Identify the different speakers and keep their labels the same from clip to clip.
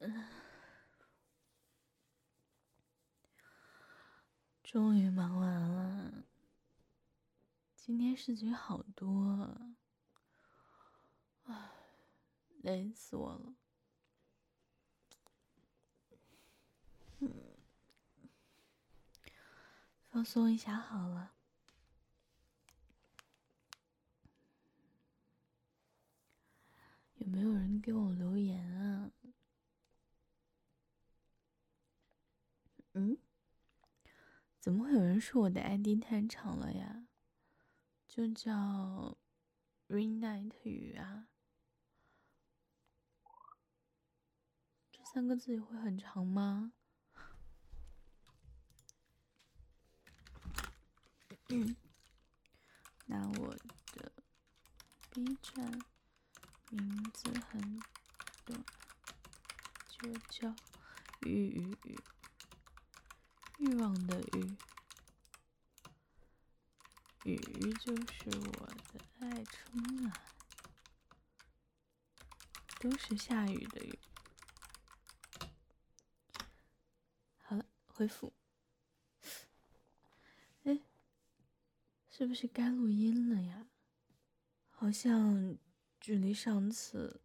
Speaker 1: 终于忙完了，今天事情好多，唉，累死我了。放松一下好了。有没有人给我留言啊？怎么会有人说我的 ID 太长了呀？就叫 Rain Night 雨啊，这3个字也会很长吗？那我的 B 站名字很短，就叫欲望的雨就是我的爱称啊，都是下雨的雨。好了，回复。哎，是不是该录音了呀？好像距离上次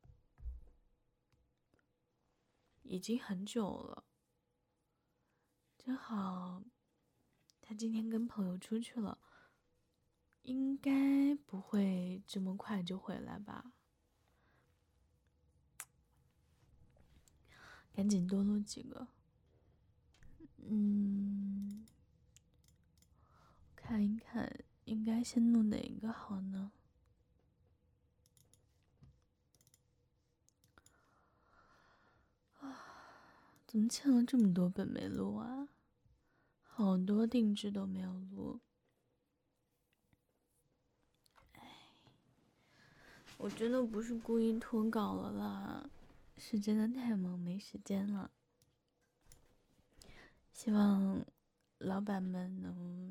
Speaker 1: 已经很久了。正好他今天跟朋友出去了，应该不会这么快就回来吧。赶紧多录几个。看一看应该先录哪个好呢？怎么欠了这么多本没录啊？好多定制都没有录。我真的不是故意拖稿了啦，是真的太忙没时间了。希望老板们能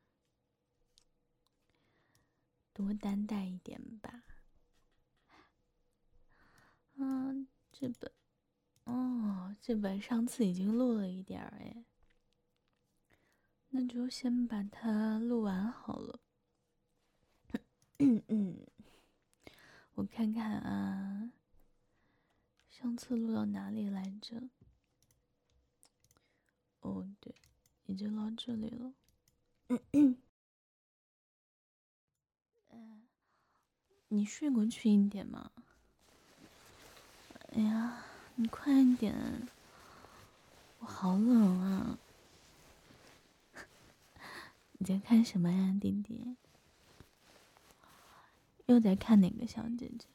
Speaker 1: 多担待一点吧。这本上次已经录了一点儿哎，那就先把它录完好了。我看看啊，上次录到哪里来着？哦，对，已经到这里了。你睡过去一点吗？哎呀，你快一点，我好冷啊！你在看什么呀，弟弟？又在看哪个小姐姐？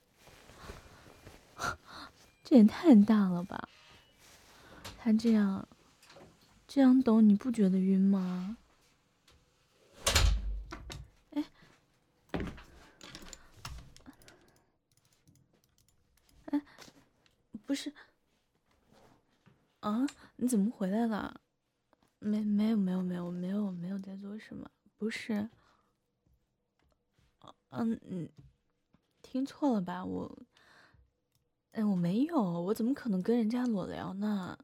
Speaker 1: 这也太大了吧！他这样抖，你不觉得晕吗？不是，啊，你怎么回来了？没有在做什么，不是。听错了吧？我没有，我怎么可能跟人家裸聊呢？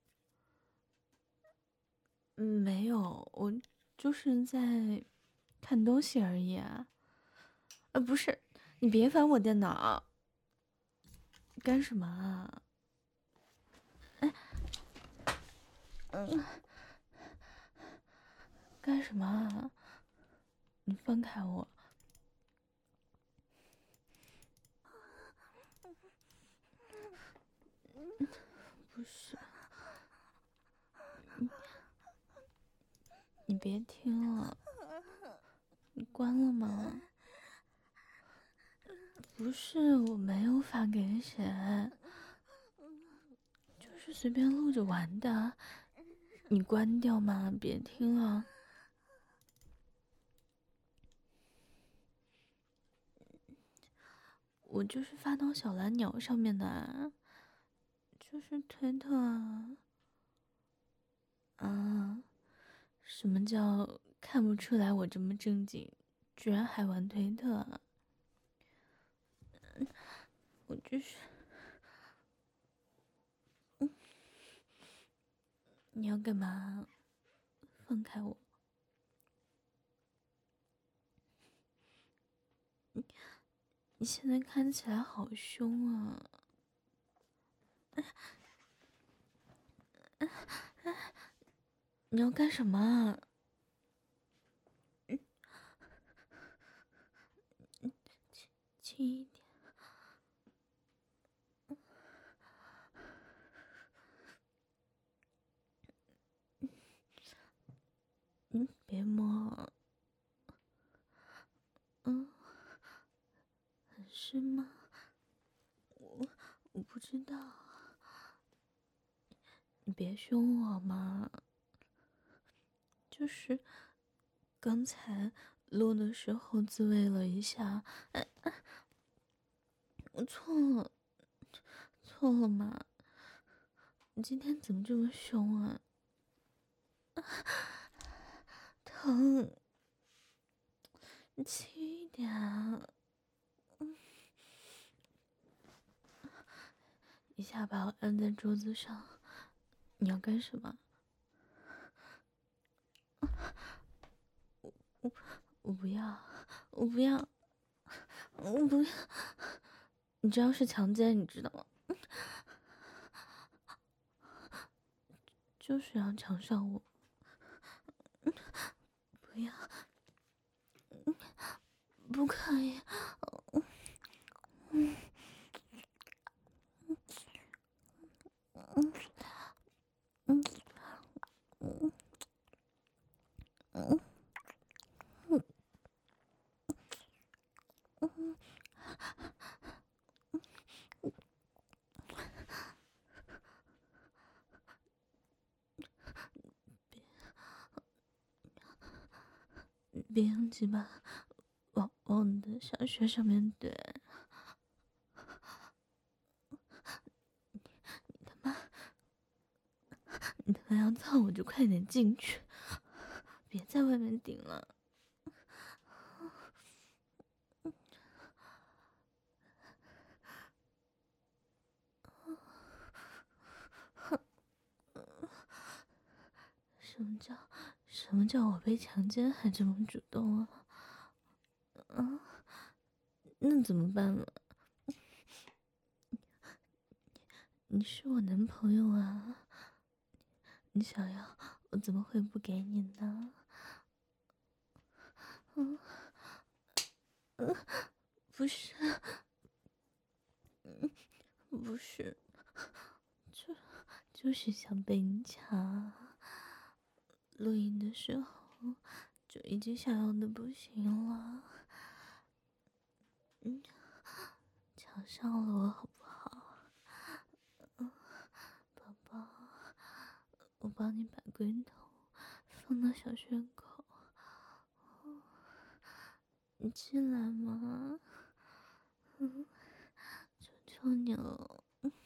Speaker 1: 没有，我就是在看东西而已啊。不是，你别翻我电脑，干什么啊？干什么啊？你放开我！不是，你别听了，你关了吗？不是，我没有发给谁，就是随便录着玩的。你关掉嘛，别听了。我就是发到小蓝鸟上面的，就是推特啊。什么叫看不出来我这么正经，居然还玩推特？我就是你要干嘛？放开我！你现在看起来好凶啊！你要干什么啊？轻一点。别摸。很湿吗？我不知道。你别凶我嘛。就是刚才录的时候自慰了一下，我错了，错了嘛。你今天怎么这么凶啊？疼，你轻一点啊。一下把我按在桌子上，你要干什么？我不要，我不要，我不要！你这样是强奸，你知道吗？就是要强上我，不要，不可以。别用鸡巴往你的小穴上面怼！你他妈要操我就快点进去，别在外面顶了。什么叫我被强奸还这么主动啊？那怎么办了？你是我男朋友啊，你想要我怎么会不给你呢？不是，不是，就是想被你抢。录音的时候就已经想要的不行了，抢上了我好不好？宝宝，我帮你把龟头放到小穴口，你进来吗？求求你了。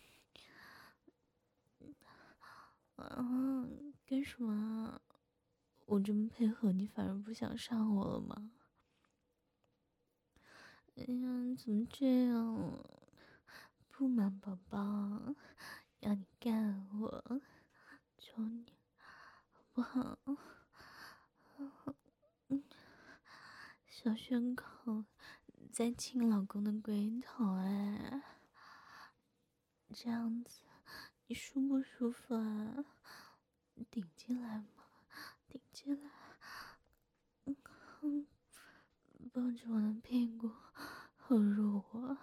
Speaker 1: 干什么啊？我这么配合你，反而不想上我了吗？哎呀，你怎么这样？不嘛，宝宝，要你干我，求你，好不好？小穴口在亲老公的龟头，哎，这样子你舒不舒服啊？顶进来嘛，顶进来。抱着我的屁股，好入我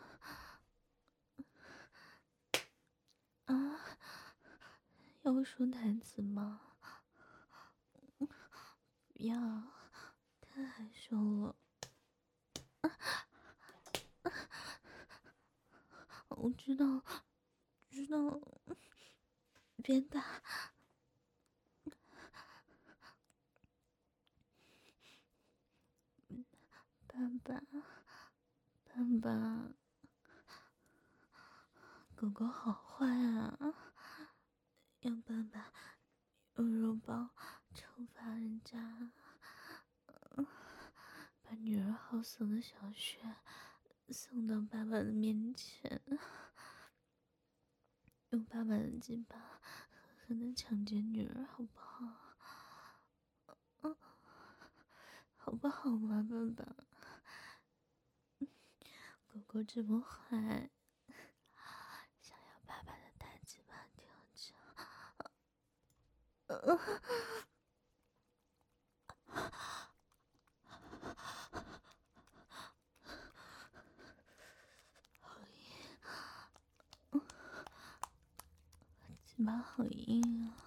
Speaker 1: 啊！要我说台词吗？不要，太害羞了。我知道，别打。爸爸，狗狗好坏啊！要爸爸用肉包惩罚人家，把女儿好色的小穴送到爸爸的面前，用爸爸的鸡巴可的强奸女儿，好不好？好不好嘛，爸爸？狗狗这么坏，想要爸爸的大鸡巴调教。鸡巴好硬啊！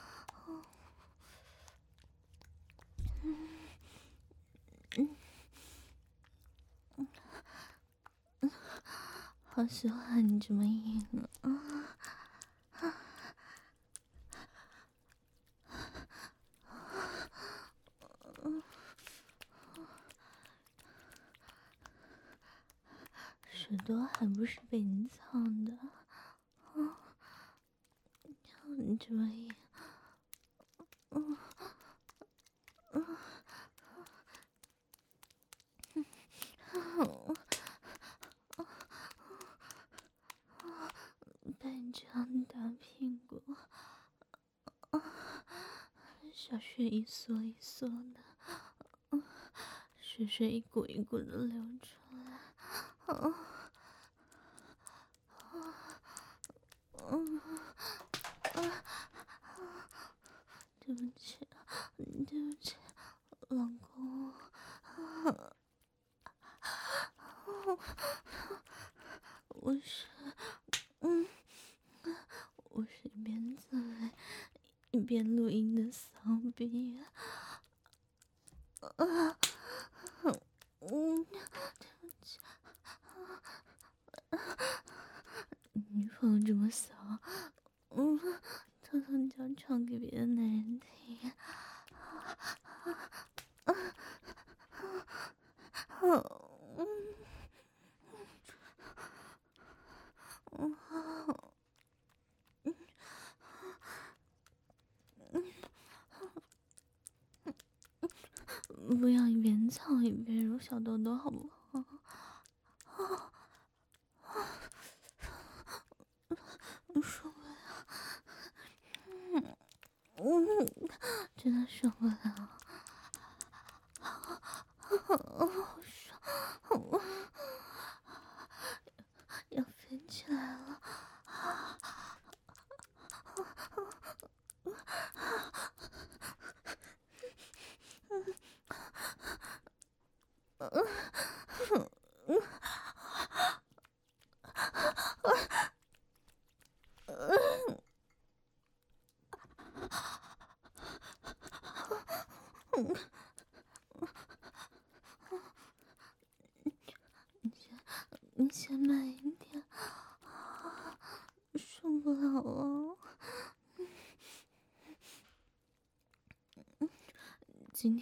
Speaker 1: 好喜欢你这么硬啊！耳朵还不是被你藏的啊！你这么硬，被你这样打屁股，小穴一缩一缩的，血水一股一股的流出来，对不起，对不起，老公，我是，我是一边自慰一边录音的骚逼，对不起，女朋友这么骚，偷偷叫唱给别的男人听，不要一边操一边揉小豆豆，好不好？我受不了，真的受不了，好爽，要飞起来了。你先慢一点，受不了了。今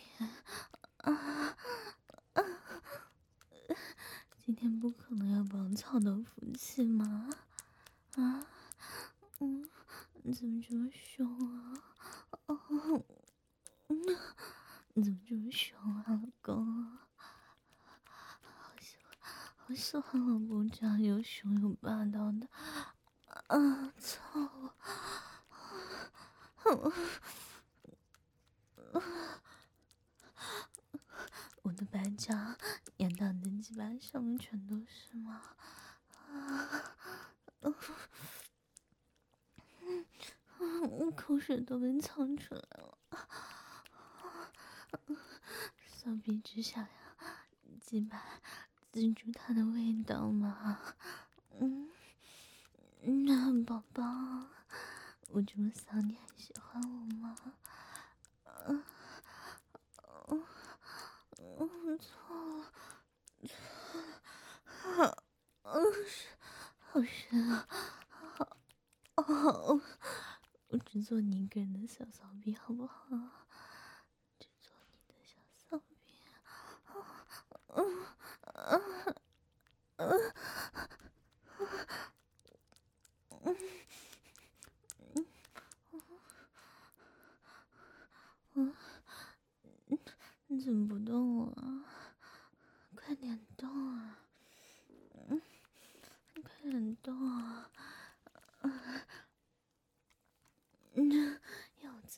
Speaker 1: 天不可能要帮我操到服气吗？啊，你怎么这么凶啊？你怎么这么凶啊，老公？好喜欢老公这样又凶又霸道的，操我！我的白脚粘到你的鸡巴上面全都是吗？我口水都被藏出来了，骚逼只想要鸡巴记住它的味道吗？那宝宝，我这么骚你还喜欢我吗？我错了，好深啊！我只做你一个人的小骚逼，好不好？只做你的小骚逼。你怎么不动啊？快点动啊！快点动啊！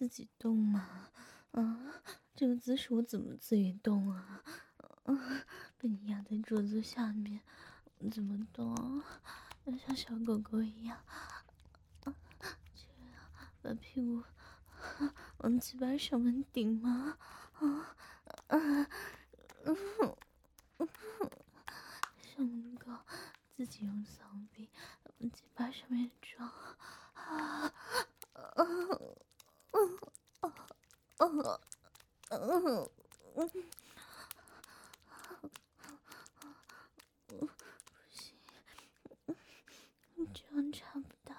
Speaker 1: 自己动吗？这个姿势我怎么自己动啊？被你压在桌子下面，我怎么动啊？要像小狗狗一样，这样把屁股往鸡巴上面顶吗？上面高，自己用骚逼往鸡巴上面撞。不行，这样插不到，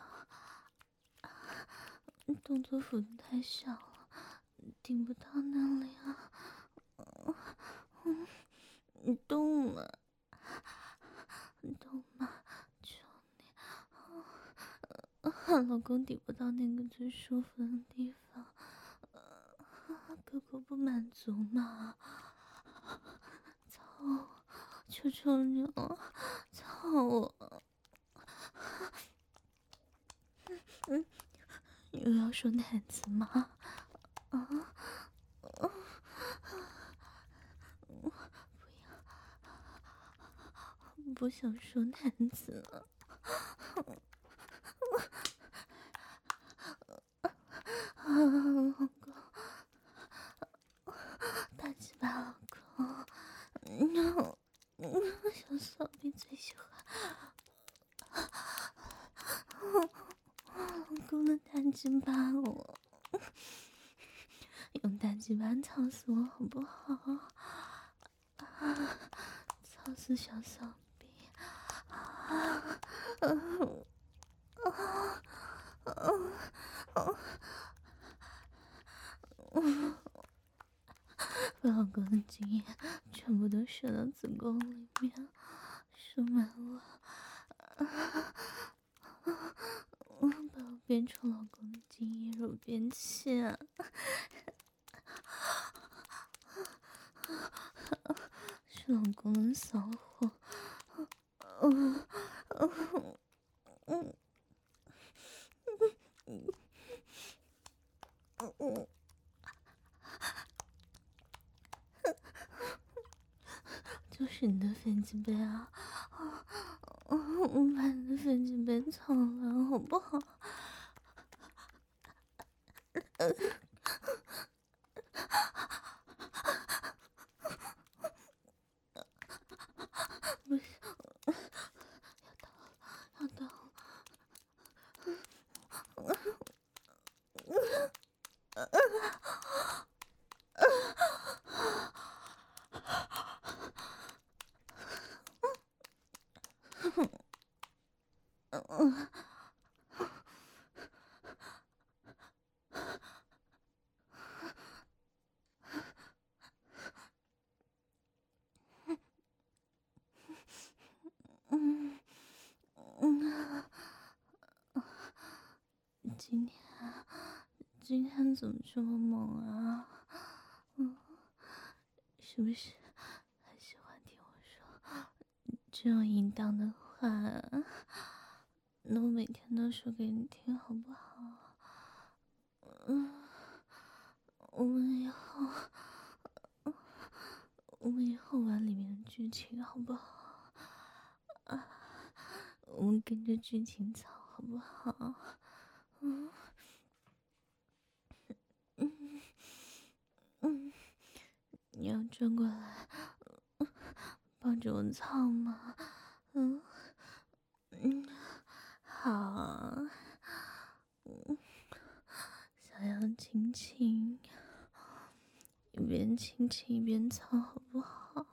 Speaker 1: 动作幅度太小了，顶不到那里啊。你动吗？动吗？求你，老公顶不到那个最舒服的地方，哥哥不满足吗？操我，求求你了，操我！又要说台词吗？不想说台词了。老公，大鸡巴老公，小骚逼最喜欢。老公的大鸡巴我，用大鸡巴操死我好不好？操死小骚逼！把老公的精液全部都射到子宫里面，射满了。把我变成老公的精液肉便器啊！是老公的骚货。就是你的飞机杯啊！我把你的飞机杯操了，好不好？不行，要到了。今天怎么这么猛啊？是不是还喜欢听我说这种淫荡的话？那我每天都说给你听好不好？我们以后玩里面的剧情好不好？我们跟着剧情走好不好？你要转过来抱着我操吗？好。想要亲亲，一边亲亲一边操好不好？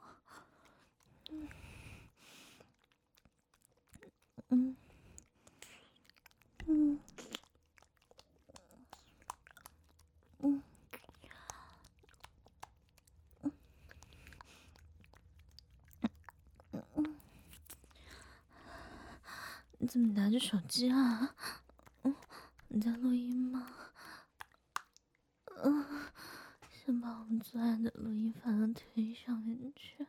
Speaker 1: 你怎么拿着手机啊？你在录音吗？先把我们最爱的录音放到推上面去。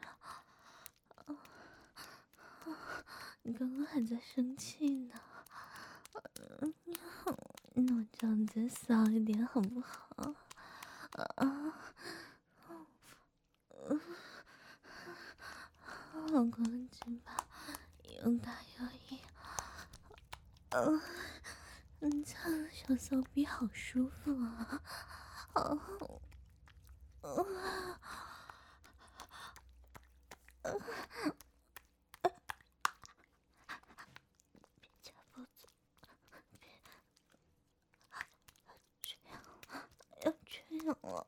Speaker 1: 你刚刚还在生气呢。那我叫你再骚一点好不好？ 擦小骚逼好舒服啊！别夹脖子，要这样了。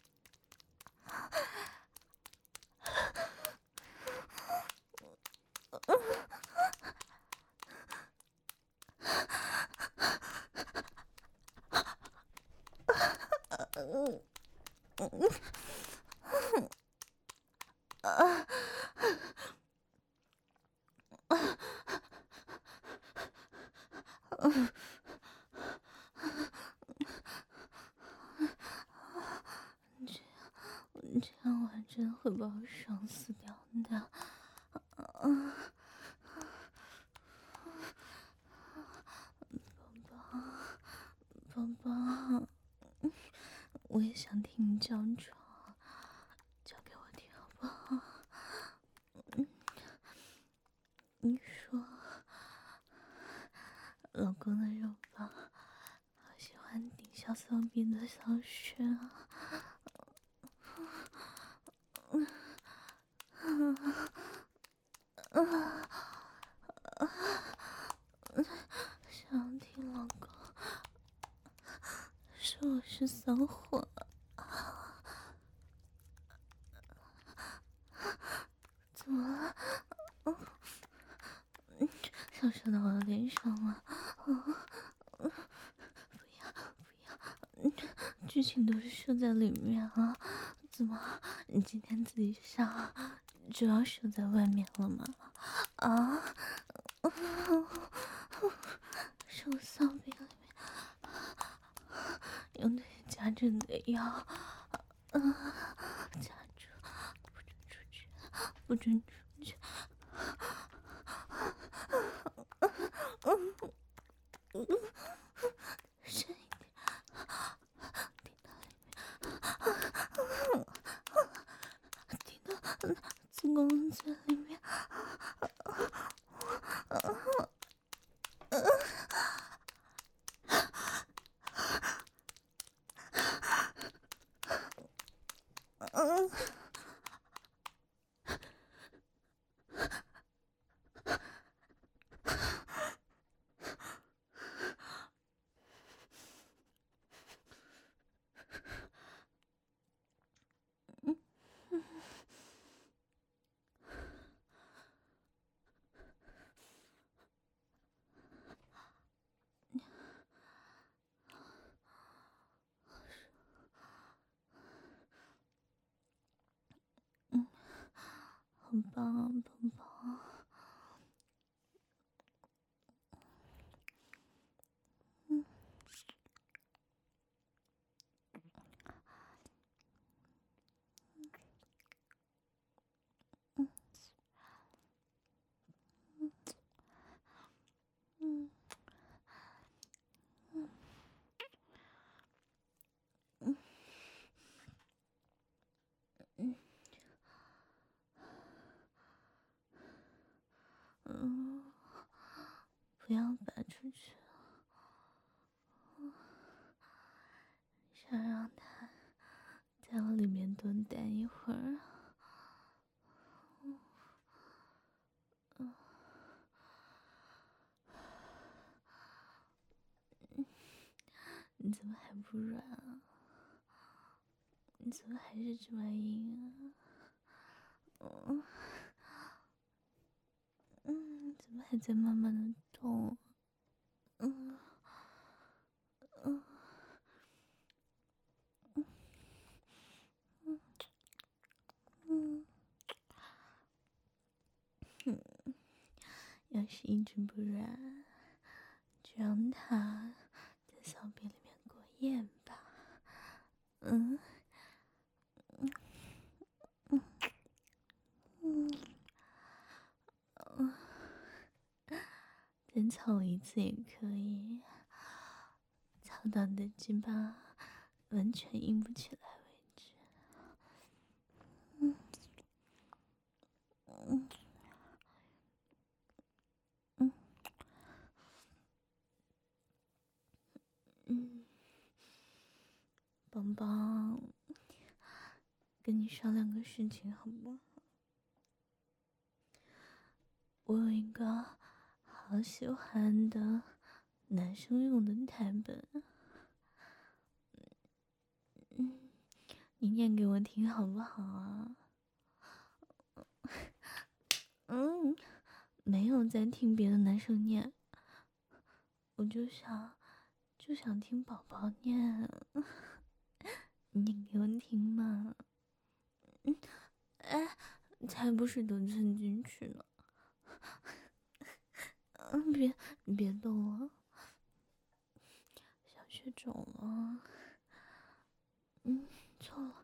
Speaker 1: 这样我真的会把我爽死掉的。宝宝，我也想听你叫床，叫给我听好不好？你说，老公的肉棒，好喜欢顶小骚逼的小穴啊！想听老公说我是骚货，怎么了？想射到我的脸上了？不要不要，剧情都是射在里面啊！怎么你今天自己上就要射在外面了吗？啊！手骚逼里面用腿夹着你的腰，夹住，不准出去，不准出去。深一点，顶到子宫在里面。很棒啊，宝宝！不要拔出去，想让他在我里面多待一会儿。你怎么还不软啊？你怎么还是这么硬啊？怎么还在慢慢的动？要是一直不软，就让他在骚逼里面过夜吧。再操我一次也可以，操到你的鸡巴完全硬不起来为止。 宝宝，跟你商量个事情好不好？我有一个好喜欢的男生用的台本，你念给我听好不好啊？没有在听别的男生念，我就想听宝宝念，你给我听嘛。哎，才不是都吞进去呢。别动了，小雪肿了。错了，